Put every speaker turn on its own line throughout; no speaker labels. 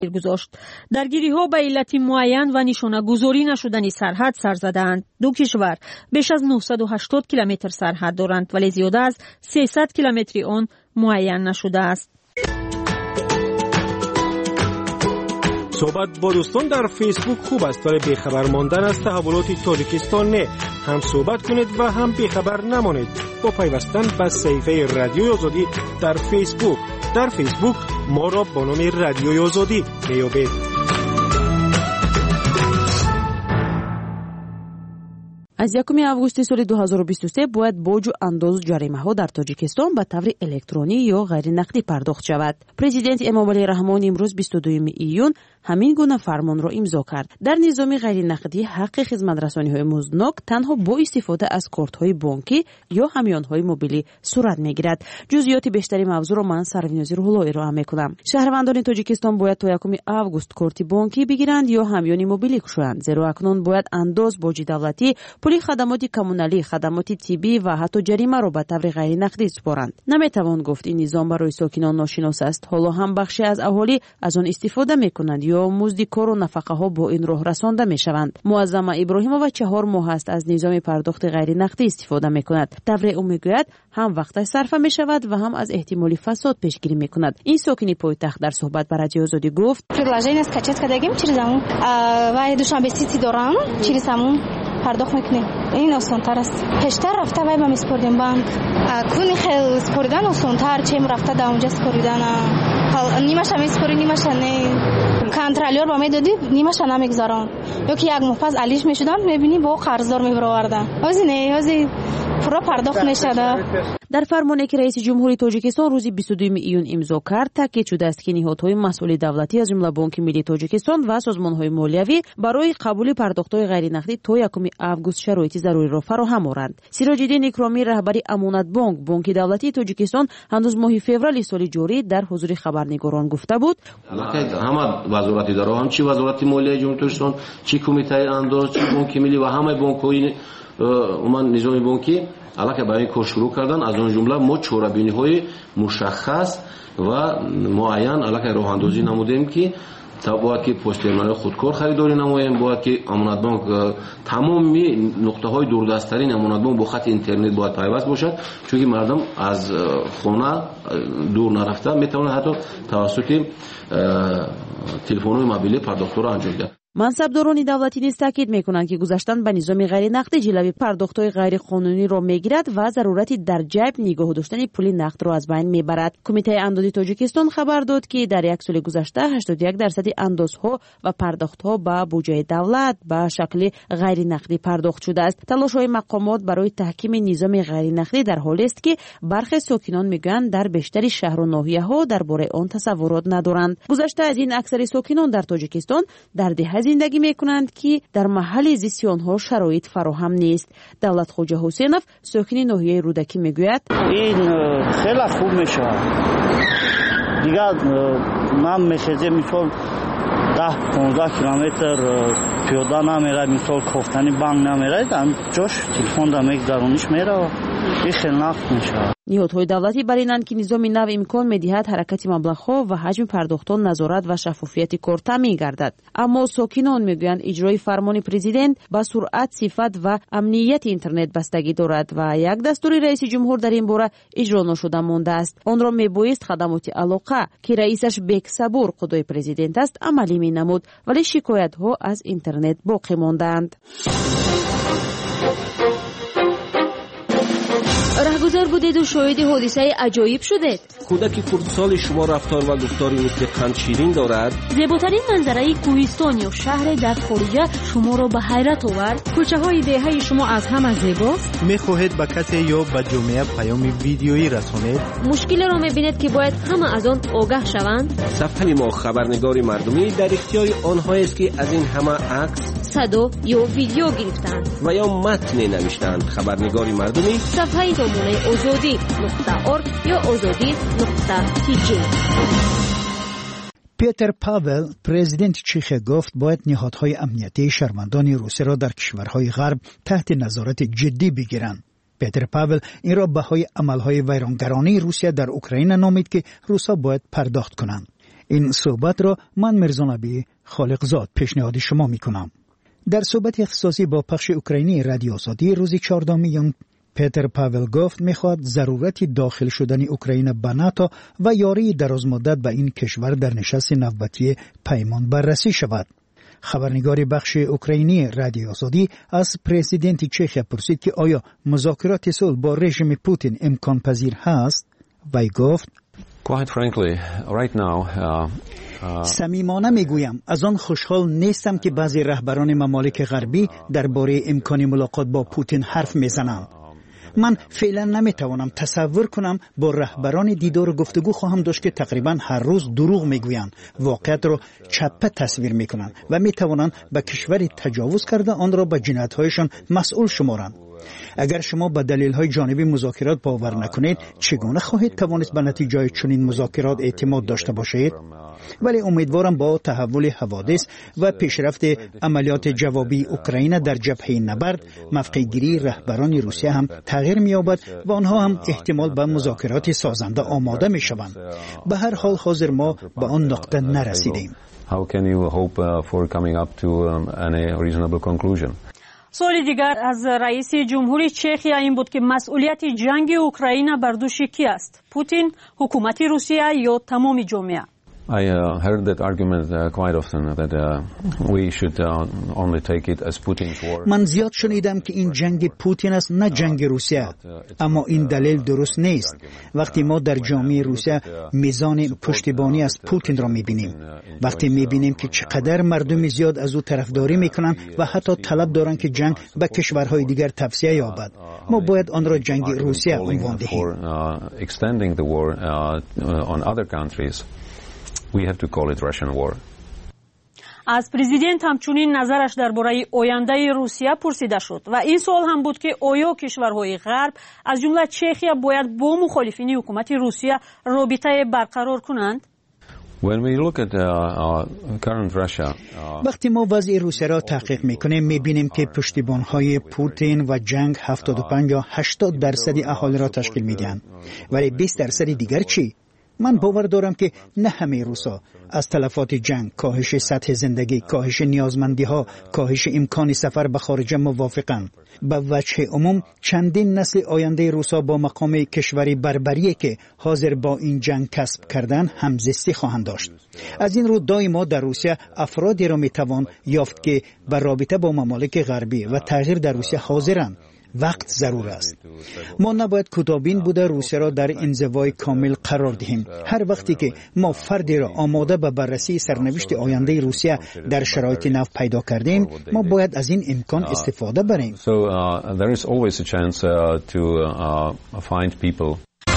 گذاشت. درگیری‌ها به علت معین و نشانه‌گذاری نشدن سرحد سر زدند. دو کشور بیش از 980 کیلومتر سرحد دارند ولی زیاده از 300 کیلومتری آن معین نشده است.
صحبت با دوستان در فیسبوک خوب است ولی بیخبر ماندن از تحولات تاجیکستان نه. هم صحبت کنید و هم بیخبر نمانید با پیوستن به صفحه رادیوی آزادی در فیسبوک. در فیسبوک ما را با نام رادیوی آزادی میابید.
از 1 августи соли 2023 бояд боҷу андозу ҷаримаҳо дар Тоҷикистон ба таври электронӣ ё ғайринақдӣ пардохт шавад. Президент Эмомалӣ Раҳмон имрӯз 22 июн ҳамин гуна фармонро имзо кард. Дар низоми ғайринақдӣ ҳаққи хизматрасониҳои музнок танҳо бо истифода аз кортҳои бонкӣ ё ҳамёнҳои мобилӣ сурат мегирад. ҷузъиёти бештари мавзӯъро ман Сарвинози Рӯҳулло ироа мекунам. Шаҳрвандони Тоҷикистон бояд то 1 август корти бонкӣ бигиранд ё ҳамёни мобилӣ кушоянд, зеро акнун бояд андоз, боҷи давлатӣ, пули хадамоти коммуналӣ, хадамоти тиббӣ ва ҳатто ҷаримаро ба таври ғайринақдӣ супоранд. Наметавон гуфт ин низом барои сокинон ношинос аст. ҳоло ҳам бахше аз аҳолӣ аз он истифода мекунанд ё музди кору нафақаҳо бо ин роҳ расонда мешаванд. Муаззама Иброҳимова 4 моҳ аст аз низоми пардохти ғайринақдӣ истифода мекунад. тавре ӯ мегӯяд ҳам вақташ сарфа мешавад ва ҳам аз эҳтимоли фасод пешгирӣ мекунад. ин сокини пойтахт дар суҳбат ба Радиои Озодӣ гуфт:
приложение скачать кардагим через амун ва душанбе сити дорам через амун пардохт мекунем. ин осонтар аст. пештар рафта вай ма миспордем банк. куни хел споридан осонтар, чем рафта да онҷа споридан. нимаша миспори, нимаша не. контролёр ба медоди, нимаша намегзарон. ё ки як моҳ пас алиш мешудан, мебини бо қарздор мебаровардан. ҳозир не, ҳозир пура пардохт мешада.
дар фармоне ки раиси ҷумҳури Тоҷикистон рӯзи 22 июн имзо кард, таъкид шудааст ки ниҳодҳои масъули давлатӣ аз ҷумла Бонки Миллии Тоҷикистон ва созмонҳои молиявӣ барои қабули пардохтҳои ғайринақдӣ то 1 август шароити заруриро фароҳам оранд. Сироҷиддин Икромӣ, раҳбари Амонатбонк, Бонки давлатии Тоҷикистон, ҳанӯз моҳи феврали соли ҷорӣ дар ҳузури хабарнигорон гуфта буд:
ҳама вазорати даро, ҳам чи вазорати молияи ҷумҳури Тоҷикистон, чи кумитаи андоз, чи Бонки Миллӣ ва ҳамаи бонкҳои умуман низоми бонкӣ аллакай ба ин кор шурӯъ кардан. аз он ҷумла мо чорабиниҳои мушаххас ва муайян аллакай роҳандозӣ намудем ки бояд ки посттерминалҳои худкор харидорӣ намоем, бояд ки Амонатбонк тамоми нуқтаҳои дурдасттарини Амонатбонк бо хати интернет бояд пайваст бошад, чунки мардум аз хона дур нарафта метавонад ҳатто тавассути телефонҳои мобилӣ пардохтҳоро анҷом диҳад.
мансабдорони давлатӣ низ таъкид мекунанд ки гузаштан ба низоми ғайринақдӣ ҷилави пардохтҳои ғайриқонуниро мегирад ва зарурати дар ҷайб нигоҳ доштани пули нақдро аз байн мебарад. Кумитаи андози Тоҷикистон хабар дод ки дар як соли гузашта 81% андозҳо ва пардохтҳо ба буҷаи давлат ба шакли ғайринақдӣ пардохт шудааст. талошҳои мақомот барои таҳкими низоми ғайринақдӣ дар ҳолест ки бархе сокинон мегӯянд дар бештари шаҳру ноҳияҳо дар бораи он тасаввурот надоранд. гузашта аз ин аксари сокинон дар Тоҷикистон дар деҳа زندگی میکنند که در محل زیستی آنها شرایط فراهم نیست. دولتخوجه حسینов ساکن ناحیه رودکی میگوید
این خیلی خوب میشه. دیگه من میشه مثال 10-15 کیلومتر پیاده نمیره، مثال کوفتنی بانک نمیره، جاش تلفن دا میگذرونیش میره. این خیلی نقد میشه.
ниҳодҳои давлатӣ бар инанд ки низоми нав имкон медиҳад ҳаракати маблағҳо ва ҳаҷми пардохтон назорат ва шаффофияти кор таъмин гардад. аммо сокинон мегӯянд иҷрои фармони президент ба суръат, сифат ва амнияти интернет бастагӣ дорад ва як дастури раиси ҷумҳур дар ин бора иҷро ношуда мондааст. онро мебоист хадамоти алоқа ки раисаш Бек Сабур қудои президент аст амалӣ менамуд, вале шикоятҳо аз интернет боқӣ мондаанд.
راهگذار بودید و شاهد حادثه عجایب شدید.
کودک خردسال شما رفتار و گفتاری مثل قند شیرین دارد.
زیباترین منظره کوهستان یا شهر در خارجه شما را به حیرت آورد.
کوچه های دهه شما از همه زیباست.
میخواهید به کسی یا به جامعه پیام ویدیویی رسانید؟
مشکلی را میبینید که باید همه از آن آگاه شوند.
صفحه ما خبرنگار مردمی در اختیار آنهایی است که از این همه عکس،
صدا یا ویدیو گرفتند
و یا متن نوشتند. خبرنگار مردمی
صفحه نمونه azadi.org یا azadi.tg.
پیتر پاول، پرزیدنت چیخ گفت باید نهادهای امنیتی شهروندان روسیه را در کشورهای غرب تحت نظارت جدی بگیرند. پیتر پاول این را بهای عملهای ویرانگرانه روسیه در اوکراین نامید که روسا باید پرداخت کنند. این صحبت را من میرزا نبی خالقزاد پیشنهاد شما میکنم. در صحبت اختصاصی با پخش اوکراینی رادیو آزادی روز 14 میلیون پیتر پاول گفت میخواد ضرورت داخل شدن اوکراین به ناتو و یاری درازمدت به این کشور در نشست نوبتی پیمان بررسی شود. خبرنگار بخش اوکراینی رادیو آزادی از پرزیدنت چخیا پرسید که آیا مذاکرات صلح با رژیم پوتین امکان پذیر هست؟ وی گفت
Quite frankly, right now,
صمیمانه میگویم از آن خوشحال نیستم که بعضی رهبران ممالک غربی درباره امکان ملاقات با پوتین حرف میزنند. من فعلا نمیتوانم تصور کنم با رهبران دیدار و گفتگو خواهم داشت که تقریبا هر روز دروغ میگویند، واقعیت را چپه تصویر میکنند و میتوانند به کشوری تجاوز کرده آن را به جنایت‌هایشان مسئول شمارند. اگر شما به دلیل‌های جانبی مذاکرات باور نکنید، چگونه خواهید توانست به نتیجه چنین مذاکرات اعتماد داشته باشید؟ ولی امیدوارم با تحول حوادث و پیشرفت عملیات جوابی اوکراین در جبهه نبرد، موقع‌گیری رهبران روسیه هم تغییر می‌یابد و آنها هم احتمال به مذاکرات سازنده آماده می‌شوند. به هر حال حاضر ما به آن نقطه نرسیدیم.
How can you hope for coming up to any reasonable conclusion?
سوال دیگر از رئیس جمهوری چخیا این بود که مسئولیت جنگ اوکراین بر دوش کی است؟ پوتین، حکومت روسیه یا تمام جامعه؟
I heard that argument quite often that we should only take it as Putin's war.
من زیاد شنیدم که این جنگ پوتین است نه جنگ روسیه، اما این دلیل درست نیست. وقتی ما در جامعه روسیه میزان پشتیبانی از پوتین را میبینیم، وقتی میبینیم که چقدر مردم زیاد از او طرفداری میکنند و حتی طلب دارند که جنگ به کشورهای دیگر توسعه یابد، ما باید آن را جنگ روسیه عنوان دهیم.
Extending the war on other countries. We have to call it Russian war.
از پرزیدنت همچنین نظرش درباره آینده روسیه پرسیده شد و این سوال هم بود که آیا کشورهای غرب از جمله چخیا باید با مخالفین حکومت روسیه رابطه برقرار کنند؟
When we look at current Russia,
وقتی ما وضع روسیه را تحقیق میکنیم میبینیم که پشتیبانهای پوتین و جنگ 75 یا 80% اهالی را تشکیل میدهند. ولی 20% دیگر چی؟ من باور دارم که نه همه روسا از تلفات جنگ، کاهش سطح زندگی، کاهش نیازمندی ها، کاهش امکان سفر به خارج موافقند. به وجه عموم چندین نسل آینده روسا با مقام کشوری بربری که حاضر با این جنگ کسب کردن همزیستی خواهند داشت. از این رو دائما در روسیه افرادی را میتوان یافت که به رابطه با ممالک غربی و تغییر در روسیه حاضرند. وقت ضرور است. ما نباید کوتاه‌بین بوده روسیه را در انزوای کامل قرار دهیم. هر وقتی که ما فردی را آماده به بررسی سرنوشت آینده روسیه در شرایط نو پیدا کردیم، ما باید از این امکان استفاده بریم.
So there is always a chance to find people.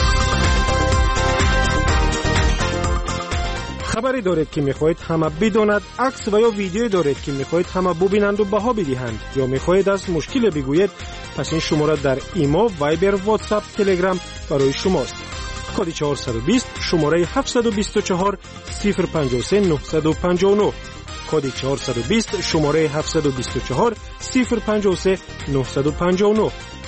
خبری دارید که میخواهید همه بداند، عکس و یا ویدیویی دارید که میخواهید همه ببینند و بها بدهند، یا میخواهید از مشکل بگویید، پس این شماره در ایما، وایبر، واتساپ، تلگرام برای شماست. کد 420 شماره 724 053 959. کد 420 شماره 724 053 959.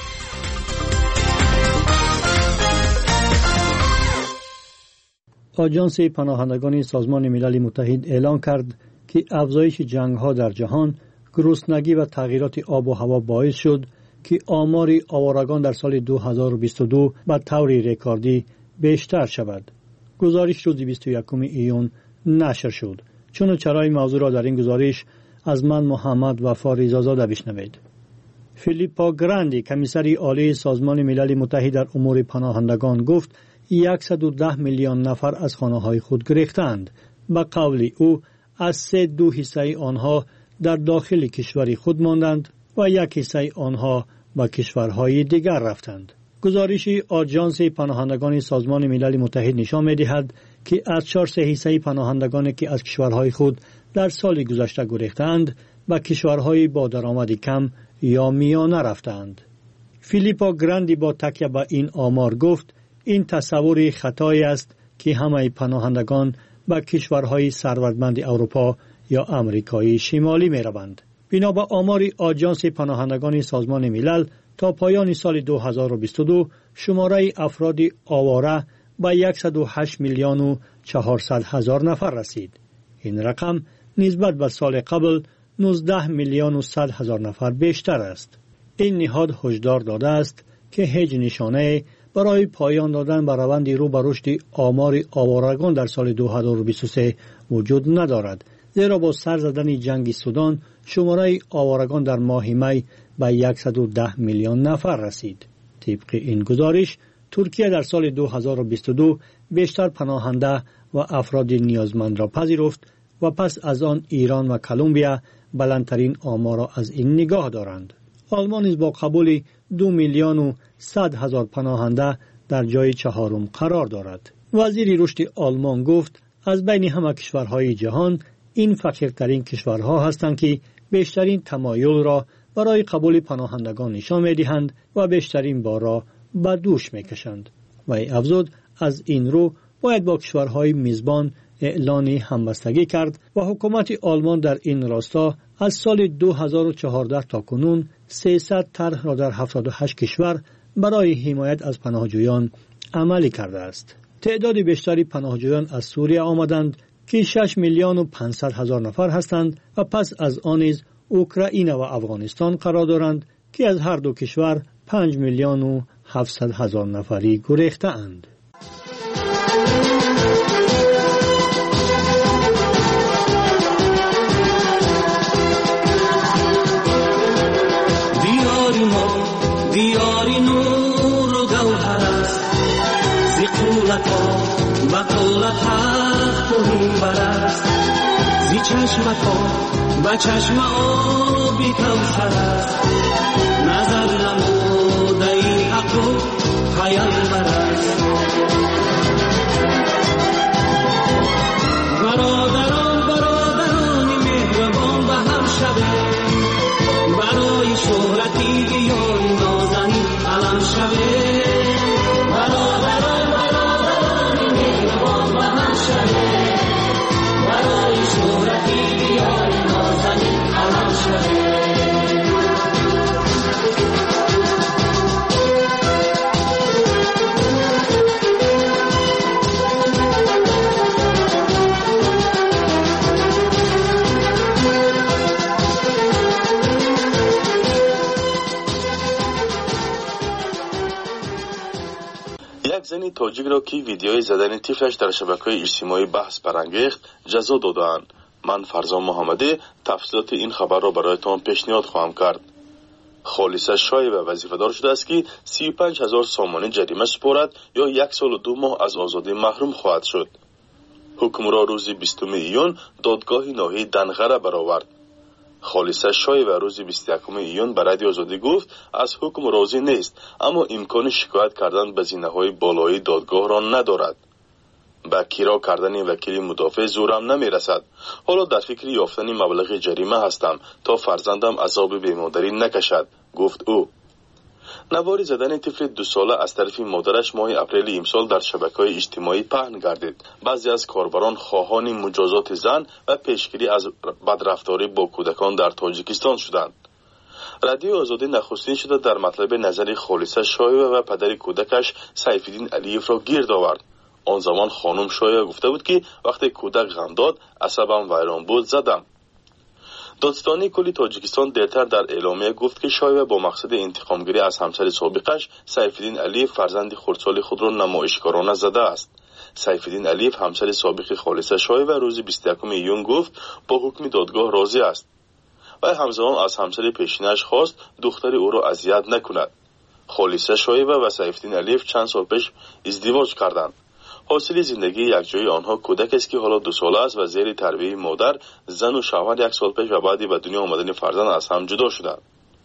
آژانس پناهندگان سازمان ملل متحد اعلام کرد که افزایش جنگ‌ها در جهان، گرسنگی و تغییرات آب و هوا باعث شد که آمار آوارگان در سال 2022 به طور رکوردی بیشتر شود. گزارش روز 21 ایون نشر شد. چرای موضوع را در این گزارش از من محمد وفا رضازاده بشنوید. فیلیپا گراندی، کمیسر عالی سازمان ملل متحد در امور پناهندگان گفت 110 میلیون نفر از خانه‌های خود گریختند. به قول او از 3/2 حصه آنها در داخل کشور خود ماندند و 1 حصه آنها به کشورهای دیگر رفتند. گزارش آژانس پناهندگان سازمان ملل متحد نشان می‌دهد که از 4 حصه پناهندگانی که از کشورهای خود در سال گذشته گریختند به کشورهای با درآمد کم یا میانه رفتند. فیلیپا گراندی با تکیه به این آمار گفت این تصور خطایی است که همه پناهندگان به کشورهای ثروتمند اروپا یا آمریکای شمالی می روند. بنا به آمار آژانس پناهندگان سازمان ملل تا پایان سال 2022 شماره افراد آواره به 108 میلیون و 400,000 نفر رسید. این رقم نسبت به سال قبل 19,100,000 نفر بیشتر است. این نهاد هشدار داده است که هیچ نشانه برای پایان دادن به روند رو به رشد آمار آوارگان در سال 2023 وجود ندارد، زیرا با سر زدن جنگ سودان شماره آوارگان در ماه می به 110 میلیون نفر رسید. طبق این گزارش ترکیه در سال 2022 بیشتر پناهنده و افراد نیازمند را پذیرفت و پس از آن ایران و کلمبیا بلندترین آمار را از این نگاه دارند. آلمان نیز با قبول 2,100,000 پناهنده در جای چهارم قرار دارد. وزیر رشد آلمان گفت از بین همه کشورهای جهان این فقیرترین کشورها هستند که بیشترین تمایل را برای قبول پناهندگان نشان می‌دهند و بیشترین بار را به دوش می‌کشند. و افزود از این رو باید با کشورهای میزبان اعلان همبستگی کرد و حکومت آلمان در این راستا از سال 2014 تا کنون 300 طرح را در 78 کشور برای حمایت از پناهجویان عملی کرده است. تعداد بیشتری پناهجویان از سوریه آمدند که 6,500,000 نفر هستند و پس از آن نیز اوکراین و افغانستان قرار دارند که از هر دو کشور 5,700,000 نفری گریخته اند.
دیاری نور و گوهر است زی قولت ها بطولت حق و هیبر است زی چشمت ها به چشم آبی کوثر است نظر نموده ای حق و پیامبر است. برادران مهربان به هم شوه برای شهرتی دیاری نازنی علم شوه. برادران مهربان به هم شوه برای شهرتی دیاری نازنی علم شوه.
زنی تاجیک را که ویدیوی زدن طفلش در شبکه‌های اجتماعی بحث برانگیخت جزا دادند. من فرزان محمدی تفصیلات این خبر را برایتان پیشنهاد خواهم کرد. خالصه شایبه وظیفه‌دار شده است که 35,000 سامانه جریمه سپارد یا 1 سال و 2 ماه از آزادی محروم خواهد شد. حکم را روز 20 ایون دادگاه ناحیه دنغره برآورد. خالصه شایبه روز 21 ایون به رادیو آزادی گفت از حکم راضی نیست، اما امکان شکایت کردن به زینه‌های بالایی دادگاه را ندارد. با کیرا کردن وکیل مدافع زورم نمی رسد. حالا در فکر یافتن مبلغ جریمه هستم تا فرزندم عذاب بیمادری نکشد، گفت او. نواری زدن طفل 2 ساله از طرف مادرش ماه اپریل امسال در شبکه‌های اجتماعی پهن گردید. بعضی از کاربران خواهان مجازات زن و پیشگیری از بدرفتاری با کودکان در تاجیکستان شدند. رادیو آزادی نخستین شده در مطلب نظر خالصه شایبه و پدر کودکش سیفالدین علیف را گرد آورد. آن زمان خانم شایبه گفته بود که وقتی کودک غم داد عصبم ویران بود زدم. دادستانی کلی تاجیکستان دیرتر در اعلامیه گفت که شایبه با مقصد انتقامگیری از همسر سابقش سیفالدین علیف فرزند خردسال خود را نمایشکارانه زده است. سیفالدین علیف همسر سابق خالصه شایبه روز 21 ایون گفت با حکم دادگاه راضی است و همزمان از همسر پیشینش خواست دختر او را اذیت نکند. خالصه شایبه و سیفالدین علیف چند سال پیش ازدواج کردند. حاصل زندگی یکجایی آنها کودک است که حالا 2 ساله است و زیر تربیت مادر، زن و شوهر 1 سال پیش و بعدی به دنیا آمدن فرزند از هم جدا شدند.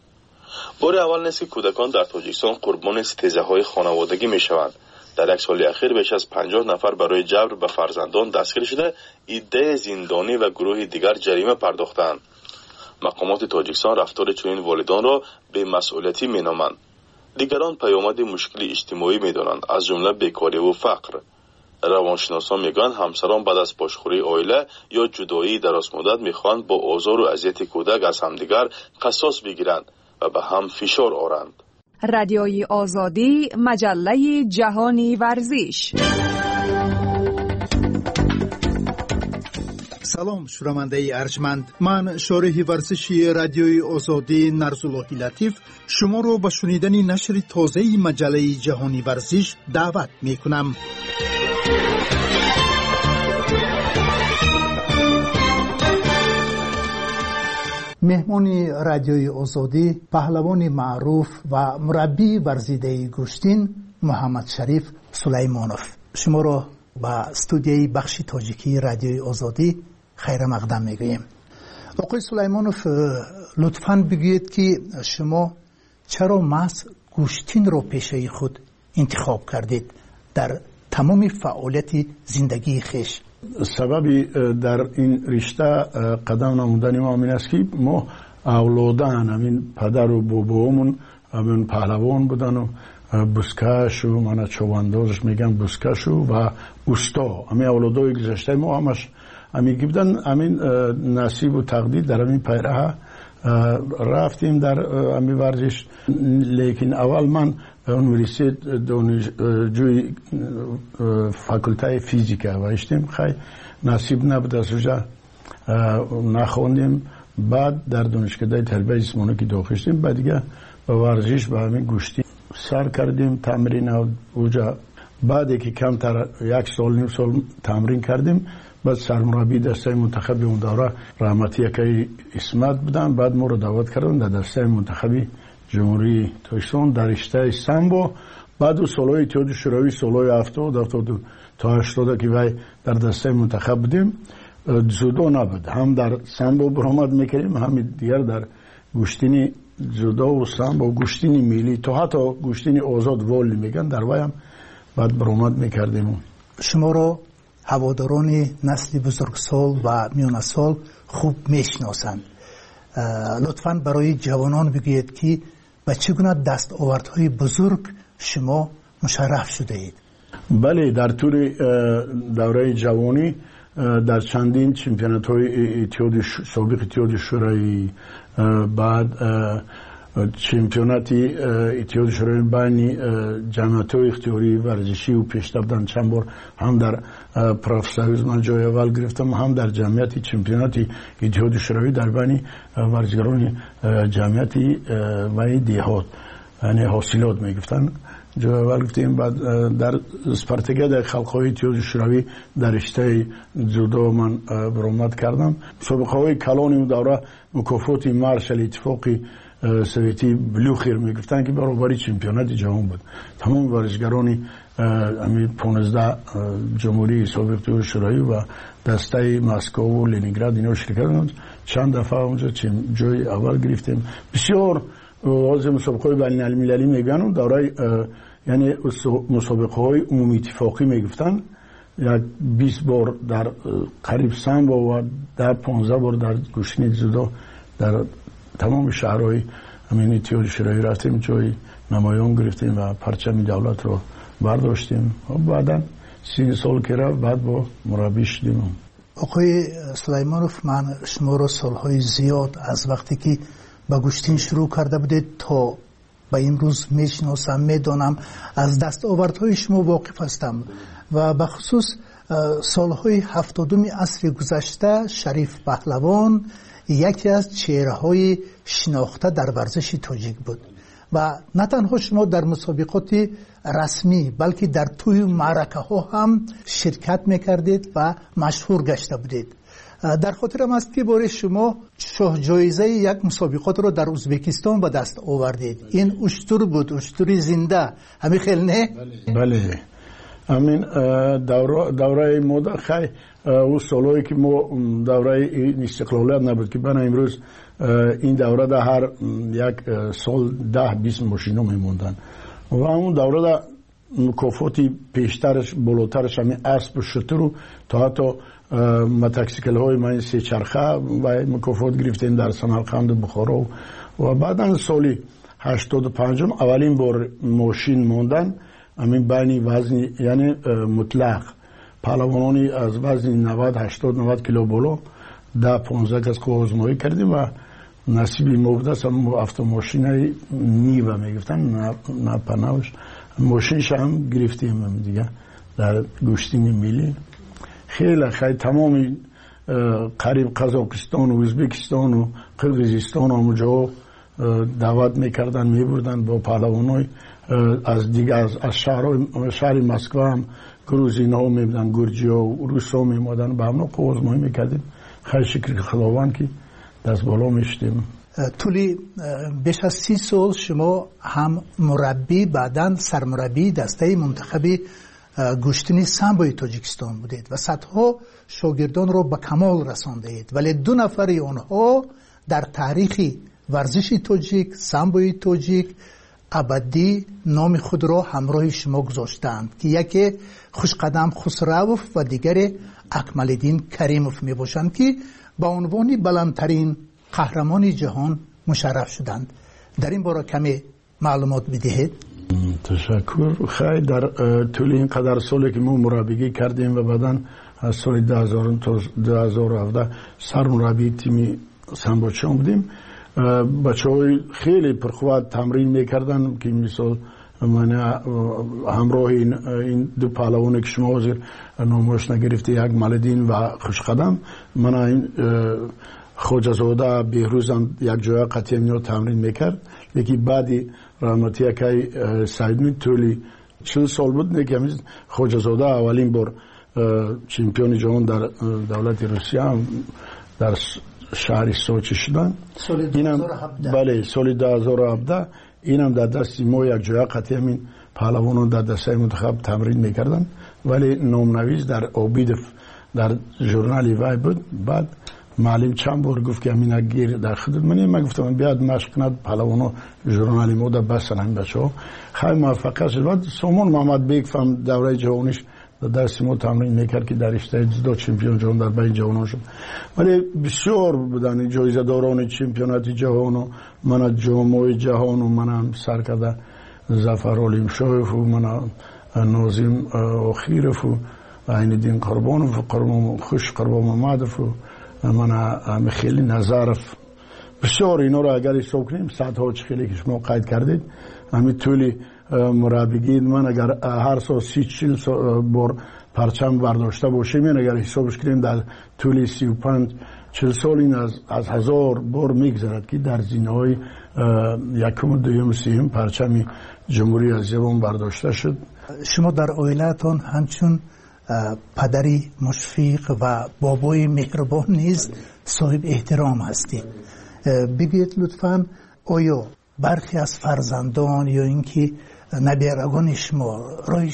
بار اول نیست که کودکان در تاجیکستان قربان ستیزه‌های خانوادگی می‌شوند. در 1 سال اخیر بیش از 50 نفر برای جبر به فرزندان دستگیر شده، عده زندانی و گروه دیگر جریمه پرداختند. مقامات تاجیکستان رفتار چنین والدان را بی‌مسئولیتی می‌نامند. دیگران پیامد مشکل اجتماعی می‌دانند، از جمله بیکاری و فقر. روانشناسان میگن همسران بعد از پاشخوری عائله یا جدایی دراز مدت میخواهند با آزار و اذیت کودک از همدیگر قصاص بگیرند و به هم فشار آورند.
رادیوی آزادی، مجله جهانی ورزش. سلام شنونده ارجمند، من شارح ورزشی رادیوی آزادی نرزاللهی لطیف شما رو به شنیدن نشر تازه مجله جهانی ورزش دعوت می کنم. مهمان رادیوی آزادی پهلوان معروف و مربی ورزیده گوشتین محمد شریف سلیمانوف شما رو با استودیوی بخش تاجیکی رادیوی آزادی خیر مقدم میگوییم. آقای سلیمانوف لطفاً بگویید که شما چرا محض گوشتین رو پیشه خود انتخاب کردید در تمام فعالیت زندگی خیش؟
سببی در این رشته قدم نمودن ما این است که ما اولادان همین پدر و بابامون همین پهلوان بودن و بسکش و من چواندازش میگم بسکش و اوستا همین اولادای گذشته ما همش همین گفتن همین نصیب و تقدیر در همین پیراه رفتیم در همین ورزش. لیکن اول من یونیورسیت دانشجوی فاکولته فیزیک هستیم، خیلی نصیب نبود از اونجا نخوندیم. بعد در دانشکده تربیت جسمانی که داخل شدیم بعد دیگه به ورزش به همین گوشتی سر کردیم تمرین اونجا. بعد که کمتر یک سال نیم سال تمرین کردیم بعد سرمربی دسته منتخب اون دوره رحمتی که اسمت بودن. بعد ما رو دعوت کردن در دسته منتخبی جمهوری تاجیکستان در رشته سامبو. بعد و سالهای اتحاد شوروی سالهای 70 تا 80 که وای در دسته منتخب بودیم. جودو نبود، هم در سامبو برآمد میکردیم هم دیگر در گوشتینی جودو و سامبو گوشتینی ملی تو حتی گوشتینی آزاد والی میگن در وای هم بعد برآمد میکردیم.
شما رو هواداران نسل بزرگسال و میانه سال خوب میشناسند. لطفاً برای جوانان بگویید که به چگونه دستاوردهای بزرگ شما مشرف شده اید؟
بله، در طول دوره جوانی در چندین چمپیونات های سابق اتحاد شوروی، بعد چمپیوناتی اتحاد شوروی بین جمعیت های اختیاری ورزشی و پیشته بودن. چند بار هم در پروفسویز من جای اول گرفتم، هم در جمعیت چمپیوناتی اتحاد شوروی در بین ورزشکاران جمعیتی و دیهات یعنی حاصلات میگفتن جای اول گفتیم. بعد در اسپارتاکیاد خلق‌های اتحاد شوروی در رشته جودو من برآمد کردم. مسابقه‌های کلان اون دوره مکافات مارشال اتفاقی سویتی بلوخیر میگفتن که برابری چمپیونات جهان بود. تمام ورزشکاران همین 15 جمهوری سابق اتحاد شوروی و دسته مسکو و لنینگراد اینا شرکت کردند. چند دفعه اونجا جای اول گرفتیم. بسیار از مسابقه‌های بین‌المللی میگن دوره یعنی مسابقه‌های عمومی اتفاقی میگفتن. یک 20 بار در قریب سامبو و در 15 بار در گوشتین جودو در تمام شهرهای همین اتحاد شوروی رفتیم، جای نمایان گرفتیم و پرچم دولت رو برداشتیم. بعدا 30 سال که رفت بعد با مربی شدیم.
آقای سلیمانوف، من شما رو سالهای زیاد از وقتی که با گوشتین شروع کرده بودید تا به امروز میشناسم، میدانم، از دستاوردهای شما واقف هستم و به خصوص سالهای 70 عصر گذشته شریف پهلوان یکی از چهره‌های شناخته در ورزش تاجیک بود و نه تنها شما در مسابقات رسمی بلکه در توی معرکه ها هم شرکت میکردید و مشهور گشته بودید. در خاطرم است که باره شما شاه جایزه یک مسابقات رو در ازبکستان به دست آوردید. این اشتر بود، اشتری زنده، همین خیلی نه؟
بله، همین دوره مدت خیلی او سالهایی که ما دوره استقلالیت نبود که بنا امروز این دوره در هر یک سال 10-20 ماشینا میموندن و اون دوره در مکافاتی پیشترش بالاترش همین اسب و شتر رو تا حتی متکسیکل های من سه چرخه و مکافات گرفتیم در سمرقند و بخارا و بعدا سالی 85 اولین بار ماشین موندن همین بین وزن یعنی مطلق پهلوانانی از وزن 90-80-90 کیلو بالا 10-15 کس آزمایی کردیم و نصیبی ما بوده است. هم автомاشین نیوه میگفتن نه پناهش ماشینش هم گرفتیم دیگه در گوشتین ملی. خیلی تمام قریب قزاقستان و ازبکستان و قرقیزستان اونجا دعوت میکردن میبردن با پهلوانای از دیگه از شهر مسکو هم گروزین ها میبودن، گرجی ها و روس ها میمادن به همنا قوزمایی میکردیم. خیلی شکر خداوند که دست بالا میشتیم.
طولی بیش از 30 سال شما هم مربی بعداً سرمربی دسته منتخب گشتنی سامبوی تاجیکستان بودید و صدها شاگردان رو به کمال رساندید، ولی 2 نفر آنها در تاریخ ورزش تاجیک، سامبوی تاجیک ابدی نام خود را همراه شما گذاشتند که یکی خوشقدم خسروف و دیگر اکمالدین کریموف می باشند که با عنوان بلندترین قهرمان جهان مشرف شدند. در این باره کمی معلومات بدهید.
تشکر. خیلی در طول این قدر سالی که ما مربیگی کردیم و بعداً از سال 2000 تا 2017 سرمربی تیم سامبوچان بودیم. بچه‌های خیلی پرقوت تمرین میکردن که مثال من همراه این 2 پهلوان که شما حاضر نامش نگرفته، یک مالدین و خوشقدم، من این خوجزاده بهروزم یک جای قطعی تمرین میکرد. یکی بعدی رحمتی اکای سعیدمی طولی 40 سال بود نه که خوجزاده اولین بار چمپیون جهان در دولت روسیه هم در شهر سوچی شدن. بله سال 2017 اینم در دست ما یک جای قطعی همین پهلوانان در دسته منتخب تمرین میکردن، ولی نامنویس در اوبیدف در ژورنال وای بود. بعد معلم چند بار گفت که همین گیر در خدمت من گفتم بیاد مشق کند پهلوانا ژورنال ما در بس همین بچه‌ها خیلی موفق شد. بعد سامان محمد بیگ فهم دوره جهانیش در دست ما تمرین میکرد که در رشته جودو چمپیون جهان در بین جهان شد، ولی بسیار بودن جایزه داران چمپیونات جهان و من جامعه جهان و من سرکرده ظفر علیم شایف و من نازم آخیرف و عین دین قربانوف و قربان خوش قربان محمدف و من خیلی نظرف. بسیار اینا رو اگر حساب کنیم صدها خیلی که شما قید کردید همین طولی مربیگی من اگر هر سال 30-40 بار پرچم برداشته باشیم، این اگر حسابش کنیم در طول 35-40 سال این از 1000 بار میگذرد که در زینه‌های یکم و دوم سوم پرچم جمهوری اسلامی برداشته شد.
شما در عائله‌تان همچون پدری مشفق و بابای مهربان نیز صاحب احترام هستید. بگید لطفاً آیا برخی از فرزندان یا اینکه نبیرگان شما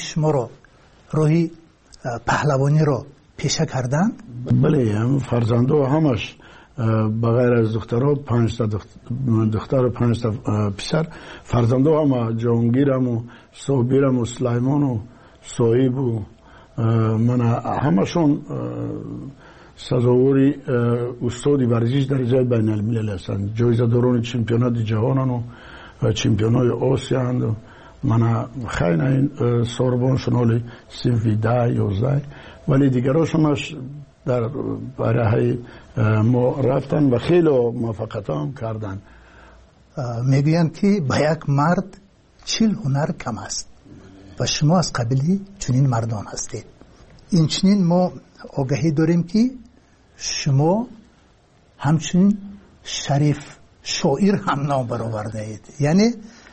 راهی پهلوانی را پیشه کردند؟
بله، هم فرزندا همش بغیر از دخترها 5 دختر و 5 پسر فرزندا هم جهانگیرم و صابیرم و سلیمان و صاحب و من همشون سزاوری استادی ورزش درجه بین الملل هستند. جایزه داران چمپیونات جهانن و چمپیونای آسیا هستند و من خیلی این سوربون شنالی صنفی 10-11 ولی دیگراشونش در برای ما رفتن و خیلی موفقیت هم کردن.
میگویند که با یک مرد 40 هنر کم است و شما از قبیل چنین مردان هستید. این چنین ما آگاهی داریم که شما همچنین شریف شاعر هم نام برآورده اید. یعنی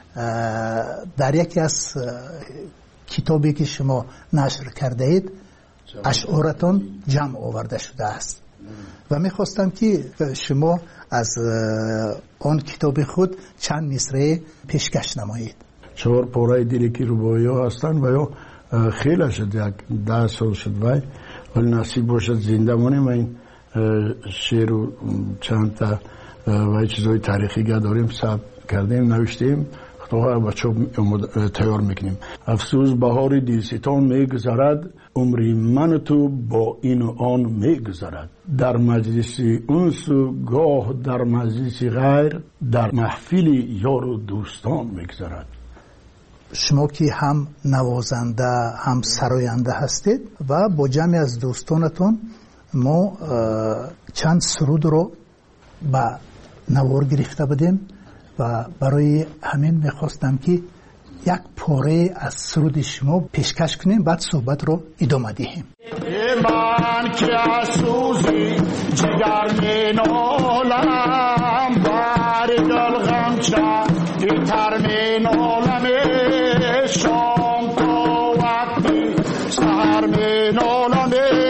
در یکی از کتابی که شما نشر کرده اید اشعارتان جمع آورده شده است و میخواستم که شما از آن کتاب خود چند مصرع پیشکش نمایید.
4 پاره دیگه که روایی ها هستن و یا خیلی شد 10 سال شد ولی نصیب باشد زنده مانیم و این شعر و چند تا و چیزهای تاریخی داریم ثبت کردیم نوشتیم خدا بچه تیار میکنیم. افسوس بهار دیلستان میگذرد عمری من تو با این و آن میگذرد در مجلس انس و گاه در مجلس غیر در محفل یار و دوستان میگذرد.
شما که هم نوازنده هم سراینده هستید و با جمعی از دوستانتون ما چند سرود رو به نوار گرفته بودیم و برای همین میخواستم که یک پاره از سرود شما پیشکش کنیم بعد صحبت رو ادامه دهیم.
من که از سوزی جگر می نالم بر دل غمچه تر می نالم شام تا وقتی سهر می نالم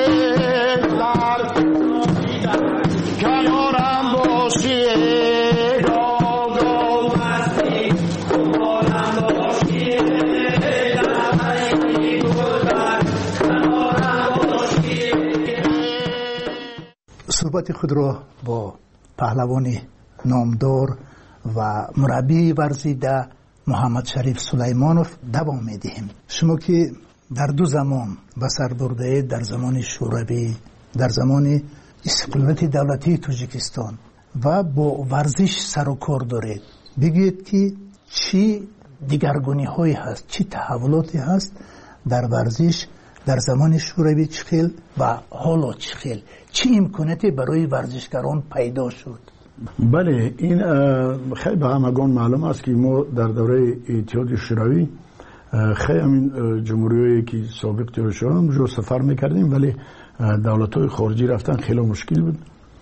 کنارم باشی
صحبت خود را با پهلوان نامدار و مربی ورزیده محمد شریف سلیمانوف دوام میدهیم. شما که در دو زمان به سر برده، در زمان شوروی، در زمان استقلالیت دولتی تاجیکستان و با ورزش سر و کار دارید، بگید که چی دیگرگونی هایی هست، چی تحولاتی هست در ورزش در زمان شوروی چخیل و حالا چخیل، چی امکاناتی برای ورزشکاران پیدا شد؟
بله، این خیلی به همگان معلوم است که ما در دوره اتحاد شوروی خیلی همین جمهوریایی که سابق تیر شدن جو سفر میکردیم، ولی دولت‌های خارجی رفتن خیلی مشکل بود.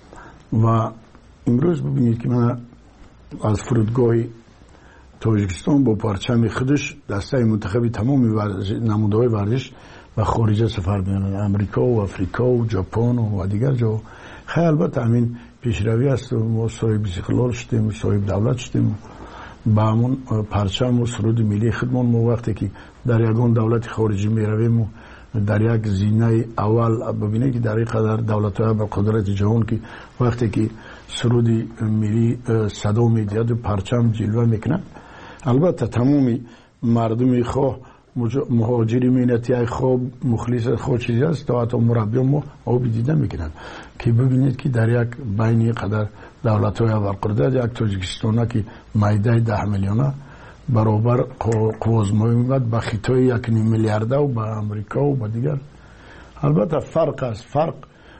و امروز ببینید که من از فرودگاه تاجیکستان با پرچم خودش دسته منتخبی تمام نمودهای ورزش و خارجه سفر می‌کنند، امریکا و افریقا و ژاپن و دیگر جا. خیلی البته همین پیشروی است و ما صاحب استقلال شدیم، صاحب دولت شدیم، با همون پرچم و سرود ملی خودمان ما وقتی که در یگان دولت خارجی میرویم و در یک زینه اول ببینید که در این قدر دولت‌های با قدرت جهان که وقتی که سرود ملی صدا می‌دهد و پرچم جلوه می‌کند، البته تمام مردم خواه مهاجری مینتی خواه مخلص خود چیزی است تا حتی مربی ما آبی دیده میکنند که ببینید که در یک بین قدر دولت های اول قدرت یک تاجیکستان که مایده 10 میلیونه برابر قوازمایی میبود با خطای 1.5 میلیارده و با امریکا و با دیگر. البته فرق است، فرق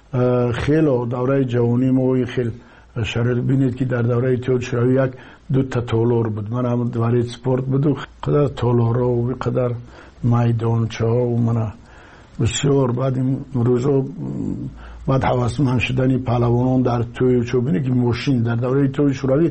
خیلی دوره جوانی ما خیلی شرط بینید که در دوره اتحاد شوروی یک دو تا تالار بود، من هم دوره سپورت بود و قدر تالارا و قدر میدانچه ها و من بسیار بعد این روزا بعد حواسمند شدنی پهلوانان در توی چو بینید که ماشین در دوره اتحاد شوروی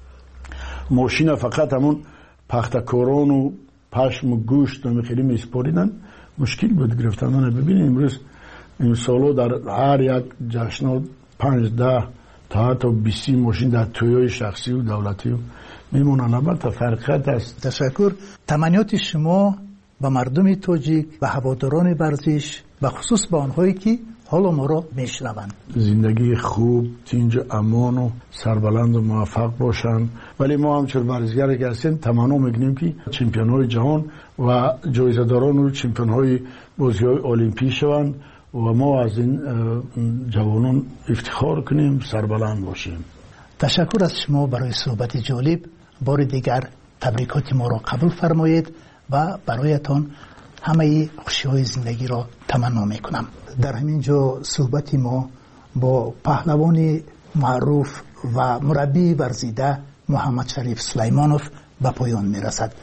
ماشین فقط همون پختکاران و پشم و گوشت و خیلی میسپاریدن، مشکل بود گرفتن. من ببینید امروز این سالو در هر یک جشن 5-10 تا حتی 20 ماشین در تویای شخصی و دولتی میمونن. البته فرقیت است.
تشکر. تمنیات شما به مردم تاجیک و هواداران ورزش و خصوص به آنهایی که حالا ما را میشنوند،
زندگی خوب، تنج امان و سربلند و موفق باشند. ولی ما همچون ورزشگر که هستیم تمنا میگنیم که چمپیون های جهان و جایزه داران و چمپیون های بازی های المپیک شوند و ما از این جوانان افتخار کنیم، سربلند باشیم.
تشکر از شما برای صحبت جالب. بار دیگر تبریکات ما را قبول فرمایید و برایتان همه خوشی‌های زندگی را تمنا میکنم. در همین جا صحبت ما با پهلوان معروف و مربی ورزیده محمد شریف سلیمانوف به پایان میرسد.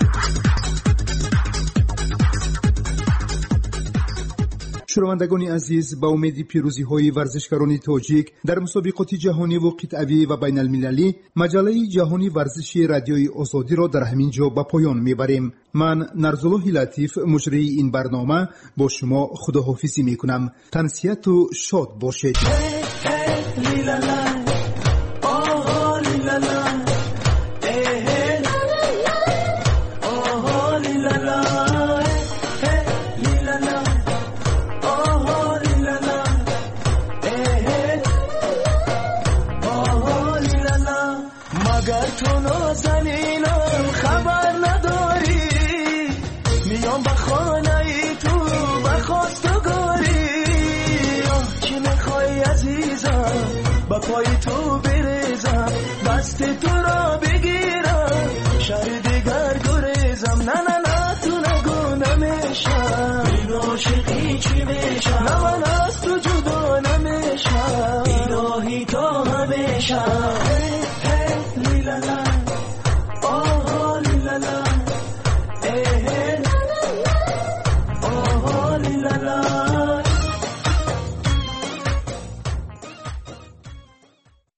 شنوندگان عزیز، با امید پیروزی های ورزشکاران تاجیک در مسابقات جهانی و قطعی و بین المللی، مجله جهانی ورزشی رادیوی آزادی را در همین جا به پایان میبریم. من نرزالله لطیف مجری این برنامه با شما خداحافظی میکنم. تنسیت و شاد باشید.
پای تو بریزم، دست تو را بگیرم، شهر دیگر گریزم. نه نه نه تو نگو نمیشم، این عاشقی چی میشم، نه من از تو جدا نمیشم، الهی تا همیشم.